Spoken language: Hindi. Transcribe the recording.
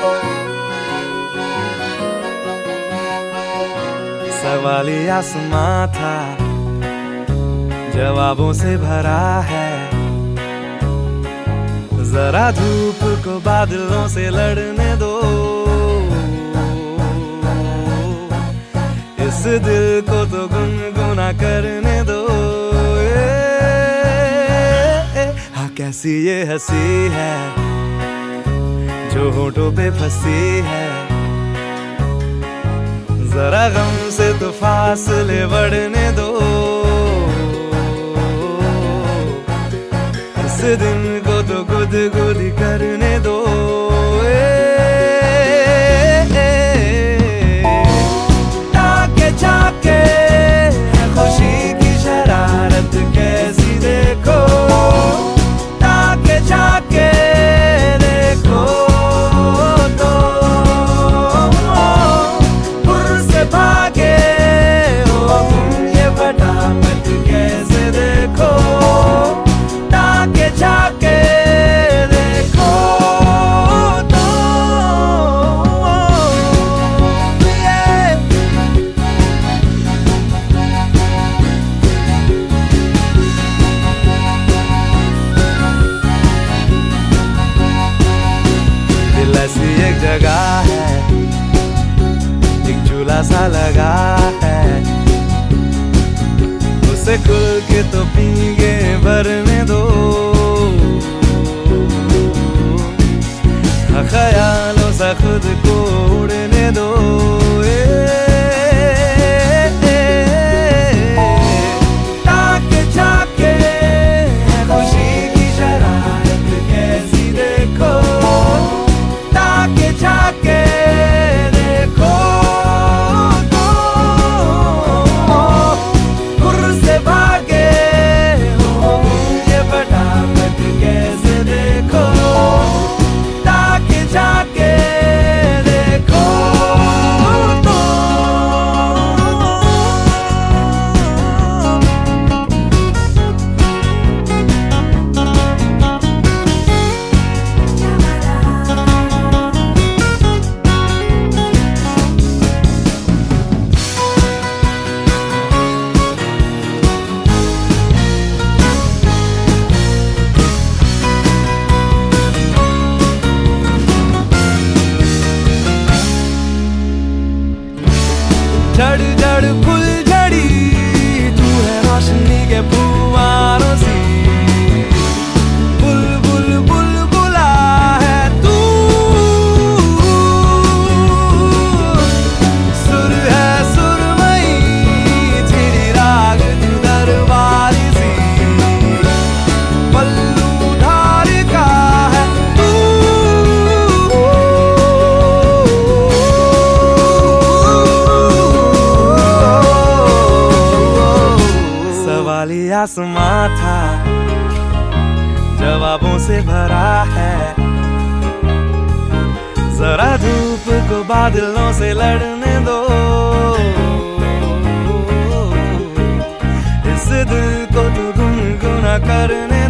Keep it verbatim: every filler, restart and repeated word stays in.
सवाली आसमां था, जवाबों से भरा है। जरा धूप को बादलों से लड़ने दो, इस दिल को तो गुनगुना करने दो। ए, ए, हाँ कैसी ये हंसी है जो होठों पे फंसी है। जरा गम से तो फासले बढ़ने दो, इस दिन को तो गुदगुदी करने दो। ए, ए, ए, ताके जाके खुशी की शरारत कैसी देखो, ताके जाके देखो तो पुर से भागे हो तुम ये फटाफट कैसे देखो, ताके जाके देखो तो ये। दिल ऐसी एक जगह है, एक झूला सा लगा है, उसे खुल के तो पींगे भरने दो। ख्यालों से खुद को उड़ने दो। ए, ए, ए, ताके जाके खुशी की शरारत कैसी देखो, ताके जाके देखो तो पुर से भागे हो ये फटाफट कैसे देखो, ताके जाके देखो तो। जड़ जड़ फुल झड़ी तू है रोशनी के फुवारों सी, बुलबुल बुलबुला है तू, सुर है सुरमई चिड़ी राग तू दरबारी सी, पल्लू धार का है तू। सवाली आसमां था, जवाबों से भरा है। जरा धूप को बादलों से लड़ने दो, इस दिल को तो गुनगुना करने